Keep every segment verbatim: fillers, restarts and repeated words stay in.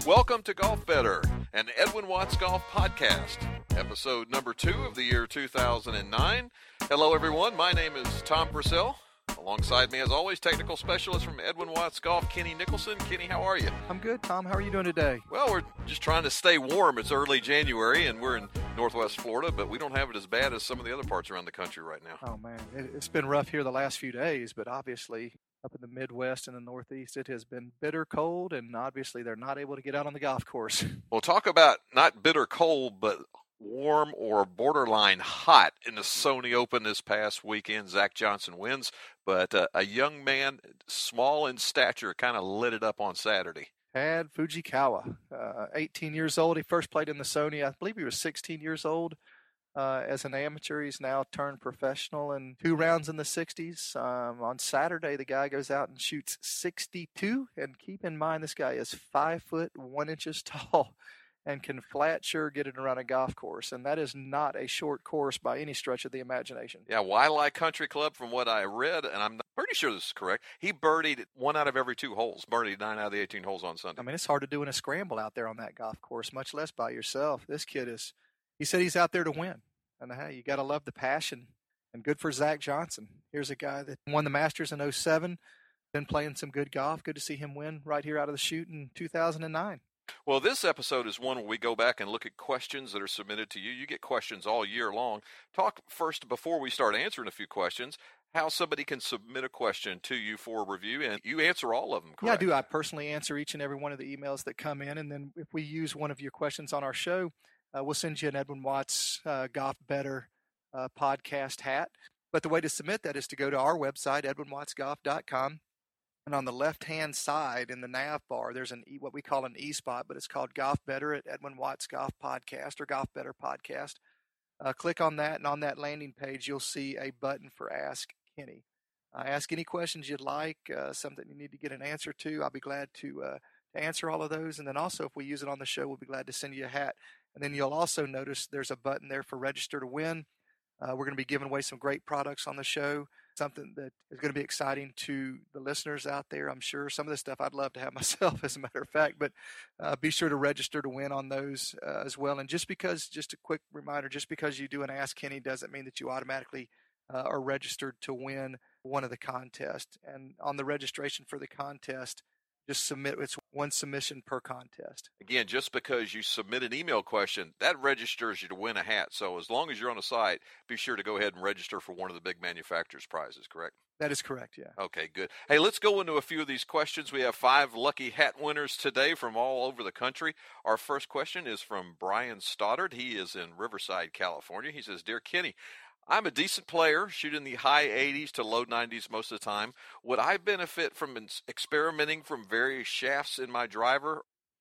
Welcome to Golf Better, an Edwin Watts Golf podcast, episode number two of the year two thousand nine. Hello, everyone. My name is Tom Purcell. Alongside me, as always, technical specialist from Edwin Watts Golf, Kenny Nicholson. Kenny, how are you? I'm good, Tom. How are you doing today? Well, we're just trying to stay warm. It's early January, and we're in Northwest Florida, but we don't have it as bad as some of the other parts around the country right now. Oh, man. It, it's been rough here the last few days, but obviously up in the Midwest and the Northeast, it has been bitter cold, and obviously they're not able to get out on the golf course. Well, talk about not bitter cold, but warm or borderline hot in the Sony Open this past weekend. Zach Johnson wins, but uh, a young man, small in stature, kind of lit it up on Saturday. Tad Fujikawa, uh, eighteen years old. He first played in the Sony. I believe he was sixteen years old uh, as an amateur. He's now turned professional in two rounds in the sixties. Um, on Saturday, the guy goes out and shoots sixty-two. And keep in mind, this guy is five foot one inches tall and can flat sure get it around a golf course. And that is not a short course by any stretch of the imagination. Yeah, Waialae Country Club, from what I read, and I'm pretty sure this is correct, he birdied one out of every two holes, birdied nine out of the eighteen holes on Sunday. I mean, it's hard to do in a scramble out there on that golf course, much less by yourself. This kid is, he said he's out there to win. And hey, you got to love the passion. And good for Zach Johnson. Here's a guy that won the Masters in oh seven, been playing some good golf. Good to see him win right here out of the chute in two thousand nine. Well, this episode is one where we go back and look at questions that are submitted to you. You get questions all year long. Talk first, before we start answering a few questions, how somebody can submit a question to you for review, and you answer all of them, correct? Yeah, I do. I personally answer each and every one of the emails that come in, and then if we use one of your questions on our show, uh, we'll send you an Edwin Watts uh, Golf Better uh, podcast hat. But the way to submit that is to go to our website, edwin watts golf dot com. And on the left-hand side in the nav bar, there's an e, what we call an e-spot, but it's called Golf Better at Edwin Watts Golf Podcast or Golf Better Podcast. Uh, click on that, and on that landing page, you'll see a button for Ask Kenny. Uh, ask any questions you'd like, uh, something you need to get an answer to. I'll be glad to, uh, to answer all of those. And then also, if we use it on the show, we'll be glad to send you a hat. And then you'll also notice there's a button there for Register to Win. Uh, we're going to be giving away some great products on the show, something that is going to be exciting to the listeners out there. I'm sure some of this stuff I'd love to have myself, as a matter of fact, but uh, be sure to register to win on those uh, as well. And just because, just a quick reminder, just because you do an Ask Kenny doesn't mean that you automatically uh, are registered to win one of the contests. And on the registration for the contest, just submit, it's one submission per contest. Again, just because you submit an email question, that registers you to win a hat. So as long as you're on the site, be sure to go ahead and register for one of the big manufacturers' prizes, correct? That is correct, yeah. Okay, good. Hey, let's go into a few of these questions. We have five lucky hat winners today from all over the country. Our first question is from Brian Stoddard. He is in Riverside, California. He says, Dear Kenny, I'm a decent player, shooting the high eighties to low nineties most of the time. Would I benefit from experimenting from various shafts in my driver?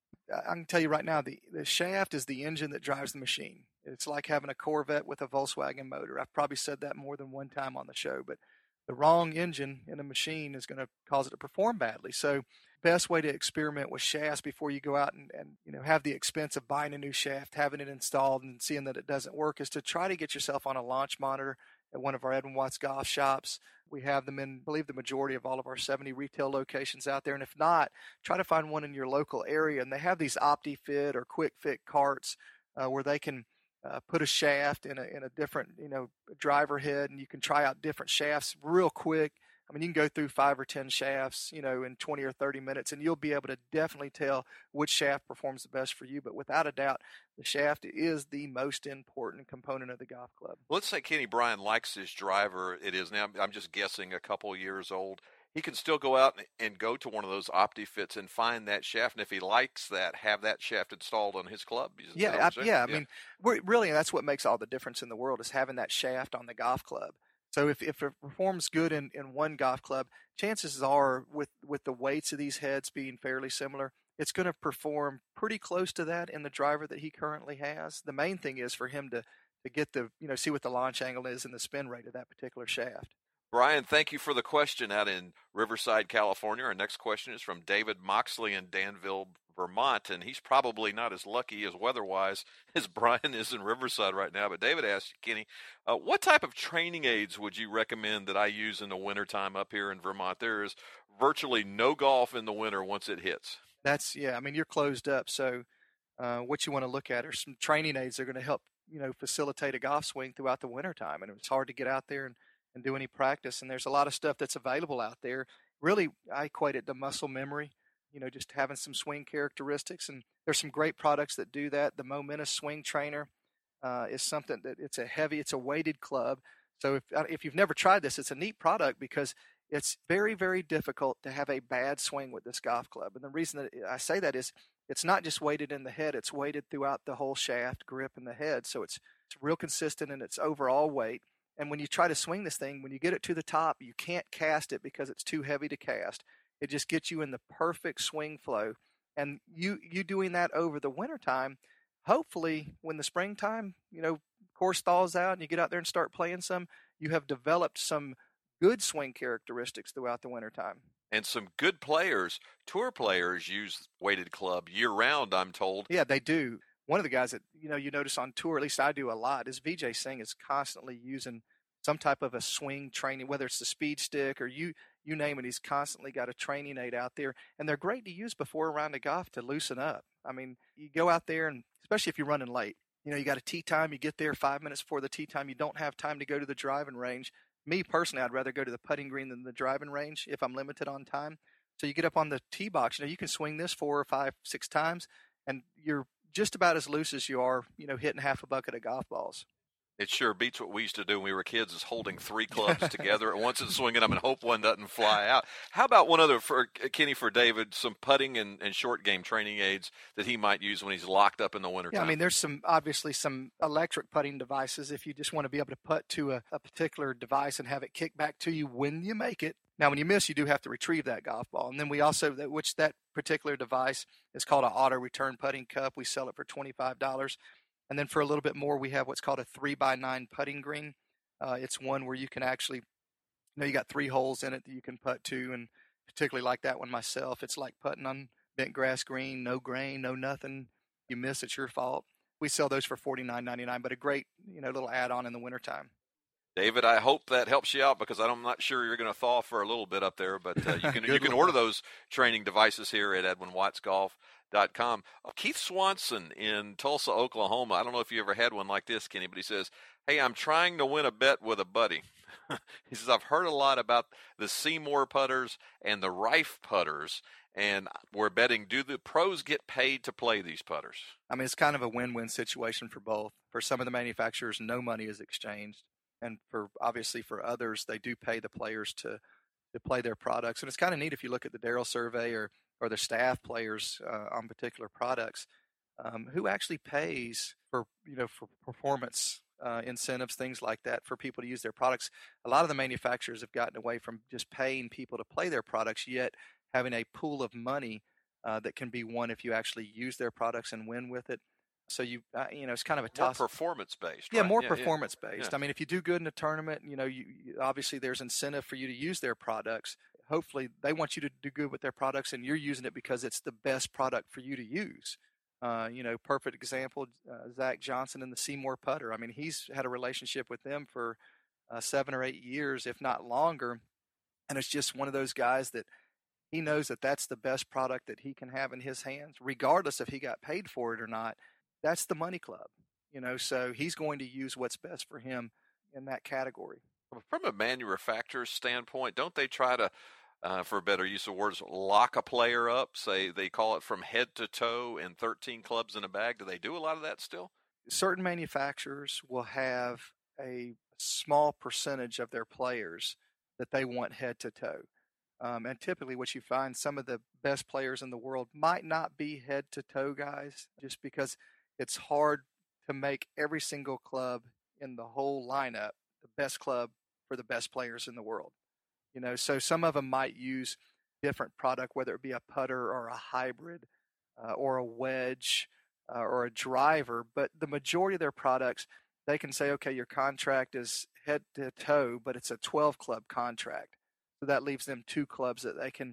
I can tell you right now, the, the shaft is the engine that drives the machine. It's like having a Corvette with a Volkswagen motor. I've probably said that more than one time on the show, but the wrong engine in a machine is going to cause it to perform badly. So best way to experiment with shafts before you go out and, and you know have the expense of buying a new shaft, having it installed and seeing that it doesn't work, is to try to get yourself on a launch monitor at one of our Edwin Watts golf shops. We have them in, I believe, the majority of all of our seventy retail locations out there. And if not, try to find one in your local area. And they have these OptiFit or Quick Fit carts uh, where they can Uh, put a shaft in a in a different, you know, driver head, and you can try out different shafts real quick. I mean, you can go through five or ten shafts, you know, in twenty or thirty minutes, and you'll be able to definitely tell which shaft performs the best for you. But without a doubt, the shaft is the most important component of the golf club. Let's say Kenny Bryan likes his driver. It is now, I'm just guessing, a couple years old. He can still go out and, and go to one of those OptiFits and find that shaft, and if he likes that, have that shaft installed on his club. Yeah, I, yeah, yeah. I mean, we're, really, that's what makes all the difference in the world, is having that shaft on the golf club. So if, if it performs good in, in one golf club, chances are, with, with the weights of these heads being fairly similar, it's going to perform pretty close to that in the driver that he currently has. The main thing is for him to, to get the, you know, see what the launch angle is and the spin rate of that particular shaft. Brian, thank you for the question out in Riverside, California. Our next question is from David Moxley in Danville, Vermont, and he's probably not as lucky as weather-wise as Brian is in Riverside right now. But David asked, Kenny, uh, what type of training aids would you recommend that I use in the wintertime up here in Vermont? There is virtually no golf in the winter once it hits. That's, yeah, I mean, you're closed up. So uh, what you want to look at are some training aids that are going to help, you know, facilitate a golf swing throughout the wintertime. And it's hard to get out there and, and do any practice. And there's a lot of stuff that's available out there. Really, I equate it to muscle memory, you know, just having some swing characteristics. And there's some great products that do that. The Momentus Swing Trainer uh, is something that it's a heavy, it's a weighted club. So if if you've never tried this, it's a neat product because it's very, very difficult to have a bad swing with this golf club. And the reason that I say that is it's not just weighted in the head, it's weighted throughout the whole shaft, grip, and the head. So it's, it's real consistent in its overall weight. And when you try to swing this thing, when you get it to the top, you can't cast it because it's too heavy to cast. It just gets you in the perfect swing flow. And you, you doing that over the wintertime, hopefully when the springtime, you know, course thaws out and you get out there and start playing some, you have developed some good swing characteristics throughout the wintertime. And some good players, tour players, use weighted club year-round, I'm told. Yeah, they do. One of the guys that, you know, you notice on tour, at least I do a lot, is Vijay Singh is constantly using some type of a swing training, whether it's the speed stick or you you name it. He's constantly got a training aid out there. And they're great to use before a round of golf to loosen up. I mean, you go out there, and especially if you're running late, you know, you got a tee time, you get there five minutes before the tee time, you don't have time to go to the driving range. Me personally, I'd rather go to the putting green than the driving range if I'm limited on time. So you get up on the tee box, you know, you can swing this four or five, six times, and you're just about as loose as you are, you know, hitting half a bucket of golf balls. It sure beats what we used to do when we were kids, is holding three clubs together at once and swinging them and hope one doesn't fly out. How about one other, for Kenny, for David, some putting and, and short game training aids that he might use when he's locked up in the wintertime? Yeah, I mean, there's some, obviously some electric putting devices if you just want to be able to putt to a, a particular device and have it kick back to you when you make it. Now, when you miss, you do have to retrieve that golf ball. And then we also, which that particular device is called an auto return putting cup. We sell it for twenty-five dollars. And then for a little bit more, we have what's called a three by nine putting green. Uh, it's one where you can actually, you know, you got three holes in it that you can putt to, and particularly like that one myself, it's like putting on bent grass green, no grain, no nothing. You miss, it's your fault. We sell those for forty-nine ninety-nine, but a great, you know, little add-on in the wintertime. David, I hope that helps you out because I'm not sure you're going to thaw for a little bit up there, but uh, you can you can order those training devices here at Edwin Watts Golf dot com. Uh, Keith Swanson in Tulsa, Oklahoma. I don't know if you ever had one like this, Kenny, but he says, hey, I'm trying to win a bet with a buddy. He says, I've heard a lot about the Seymour putters and the Rife putters, and we're betting, do the pros get paid to play these putters? I mean, it's kind of a win-win situation for both. For some of the manufacturers, no money is exchanged. And for obviously for others, they do pay the players to, to play their products. And it's kind of neat if you look at the Darrell survey or, or the staff players uh, on particular products, um, who actually pays for, you know, for performance uh, incentives, things like that, for people to use their products. A lot of the manufacturers have gotten away from just paying people to play their products, yet having a pool of money uh, that can be won if you actually use their products and win with it. So you, uh, you know, it's kind of a toss. More performance based. Yeah, right? more yeah, performance yeah. based. Yeah. I mean, if you do good in a tournament, you know, you, you obviously there's incentive for you to use their products. Hopefully, they want you to do good with their products, and you're using it because it's the best product for you to use. Uh, you know, perfect example, uh, Zach Johnson and the Seymour putter. I mean, he's had a relationship with them for uh, seven or eight years, if not longer, and it's just one of those guys that he knows that that's the best product that he can have in his hands, regardless if he got paid for it or not. That's the money club, you know, so he's going to use what's best for him in that category. From a manufacturer's standpoint, don't they try to, uh, for a better use of words, lock a player up? Say they call it from head to toe in thirteen clubs in a bag. Do they do a lot of that still? Certain manufacturers will have a small percentage of their players that they want head to toe. Um, and typically what you find, some of the best players in the world might not be head to toe guys, just because it's hard to make every single club in the whole lineup the best club for the best players in the world. You know, so some of them might use different product, whether it be a putter or a hybrid uh, or a wedge uh, or a driver. But the majority of their products, they can say, okay, your contract is head to toe, but it's a twelve club contract. So that leaves them two clubs that they can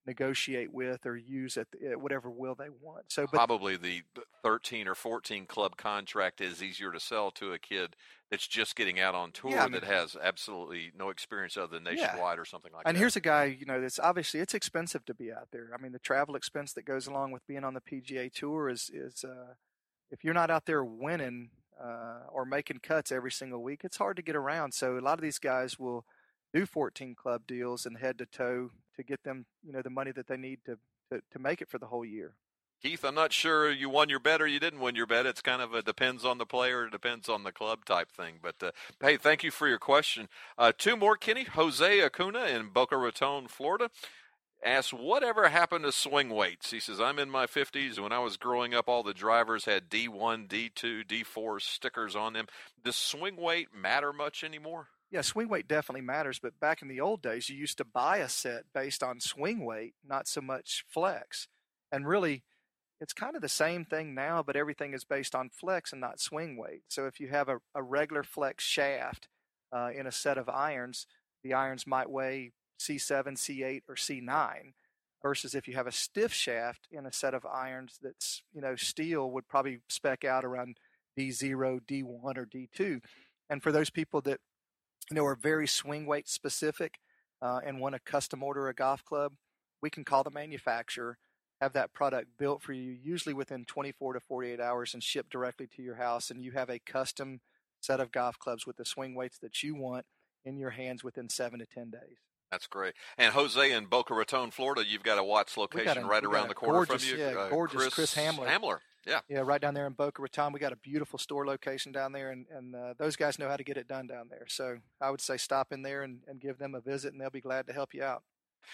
negotiate with or use at, the, at whatever will they want. So, but probably the thirteen or fourteen club contract is easier to sell to a kid that's just getting out on tour yeah, I mean, that has absolutely no experience other than Nationwide yeah. or something like and that. And here's a guy, you know, that's obviously it's expensive to be out there. I mean, the travel expense that goes along with being on the P G A Tour is is uh, if you're not out there winning uh, or making cuts every single week, it's hard to get around. So a lot of these guys will do fourteen club deals and head to toe to get them, you know, the money that they need to, to, to make it for the whole year. Keith, I'm not sure you won your bet or you didn't win your bet. It's kind of a depends on the player, it depends on the club type thing. But, uh, hey, thank you for your question. Uh, two more, Kenny. Jose Acuna in Boca Raton, Florida, asks, whatever happened to swing weights? He says, I'm in my fifties. When I was growing up, all the drivers had D one, D two, D four stickers on them. Does swing weight matter much anymore? Yeah, swing weight definitely matters, but back in the old days, you used to buy a set based on swing weight, not so much flex. And really, it's kind of the same thing now, but everything is based on flex and not swing weight. So if you have a, a regular flex shaft uh, in a set of irons, the irons might weigh C seven, C eight, or C nine, versus if you have a stiff shaft in a set of irons that's, you know, steel would probably spec out around D zero, D one, or D two. And for those people that, you know, are very swing weight specific uh, and want to custom order a golf club, we can call the manufacturer, have that product built for you, usually within twenty-four to forty-eight hours, and shipped directly to your house. And you have a custom set of golf clubs with the swing weights that you want in your hands within seven to ten days. That's great. And Jose in Boca Raton, Florida, you've got a Watts location a, right around the corner gorgeous, from you. Yeah, uh, gorgeous Chris, Chris Hamler. Hamler. Yeah. Yeah, right down there in Boca Raton. We got a beautiful store location down there, and, and uh, those guys know how to get it done down there. So I would say stop in there and, and give them a visit, and they'll be glad to help you out.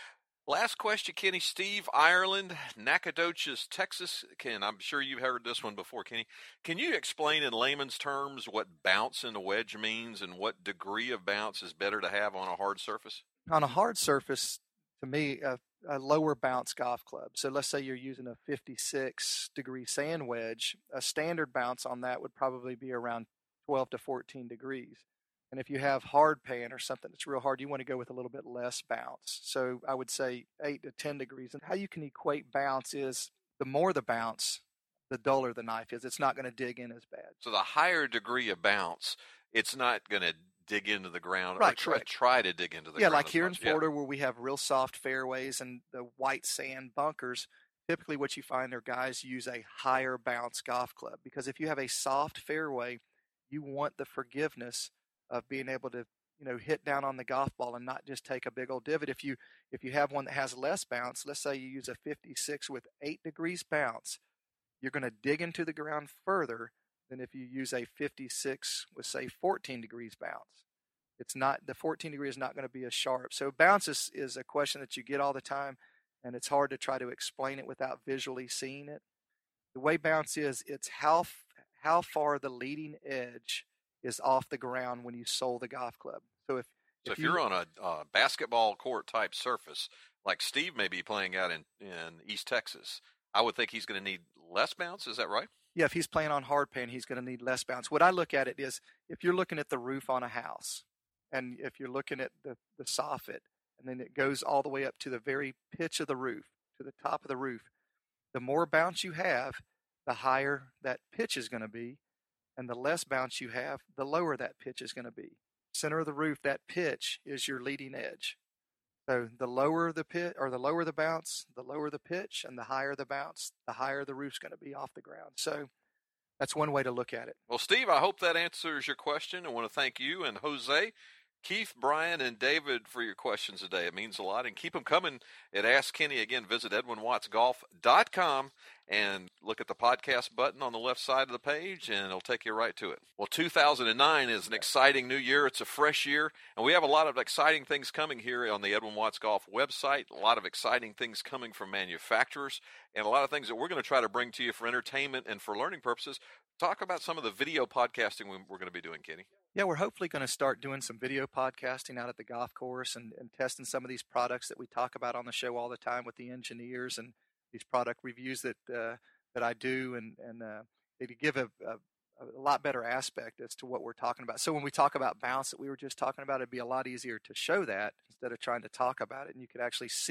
Last question, Kenny. Steve, Ireland, Nacogdoches, Texas. Ken, I'm sure you've heard this one before, Kenny. Can you explain in layman's terms what bounce in a wedge means and what degree of bounce is better to have on a hard surface? On a hard surface, to me, a, a lower bounce golf club. So let's say you're using a fifty-six degree sand wedge. A standard bounce on that would probably be around twelve to fourteen degrees. And if you have hard pan or something that's real hard, you want to go with a little bit less bounce. So I would say eight to ten degrees. And how you can equate bounce is the more the bounce, the duller the knife is. It's not going to dig in as bad. So the higher degree of bounce, it's not going to dig into the ground right, or try, try to dig into the yeah, ground. Yeah, like here much. in Florida yeah. where we have real soft fairways and the white sand bunkers, typically what you find are guys use a higher bounce golf club. Because if you have a soft fairway, you want the forgiveness of being able to, you know, hit down on the golf ball and not just take a big old divot. If you if you have one that has less bounce, let's say you use a fifty-six with eight degrees bounce, you're going to dig into the ground further than if you use a fifty-six with, say, fourteen degrees bounce. It's not, the fourteen degree is not going to be as sharp. So bounce is, is a question that you get all the time, and it's hard to try to explain it without visually seeing it. The way bounce is, it's how how far the leading edge is off the ground when you sole the golf club. So if so if, if you're you, on a uh, basketball court type surface, like Steve may be playing out in, in East Texas, I would think he's going to need less bounce. Is that right? Yeah, if he's playing on hard pan, he's going to need less bounce. What I look at it is, if you're looking at the roof on a house, and if you're looking at the, the soffit, and then it goes all the way up to the very pitch of the roof, to the top of the roof, the more bounce you have, the higher that pitch is going to be, and the less bounce you have, the lower that pitch is going to be. Center of the roof, that pitch is your leading edge. So the lower the pit, or the lower the bounce, the lower the pitch, and the higher the bounce, the higher the roof's going to be off the ground. So that's one way to look at it. Well, Steve, I hope that answers your question. I want to thank you and Jose, Keith, Brian, and David for your questions today. It means a lot. And keep them coming at Ask Kenny. Again, visit edwin watts golf dot com and look at the podcast button on the left side of the page, and it'll take you right to it. Well, two thousand nine is an exciting new year. It's a fresh year, and we have a lot of exciting things coming here on the Edwin Watts Golf website, a lot of exciting things coming from manufacturers, and a lot of things that we're going to try to bring to you for entertainment and for learning purposes. Talk about some of the video podcasting we're going to be doing, Kenny. Yeah, we're hopefully going to start doing some video podcasting out at the golf course and, and testing some of these products that we talk about on the show all the time with the engineers and these product reviews that uh, that I do, and and uh, they give a, a, a lot better aspect as to what we're talking about. So when we talk about bounce that we were just talking about, it'd be a lot easier to show that instead of trying to talk about it, and you could actually see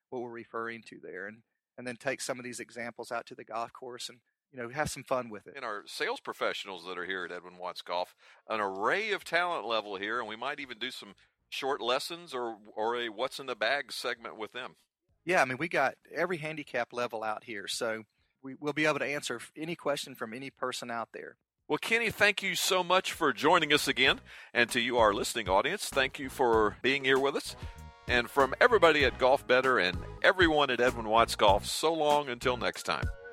what we're referring to there, and and then take some of these examples out to the golf course and, you know, have some fun with it. And our sales professionals that are here at Edwin Watts Golf, an array of talent level here, and we might even do some short lessons or or a what's in the bag segment with them. Yeah, I mean, we got every handicap level out here, so we, we'll be able to answer any question from any person out there. Well, Kenny, thank you so much for joining us again. And to you, our listening audience, thank you for being here with us. And from everybody at Golf Better and everyone at Edwin Watts Golf, so long until next time.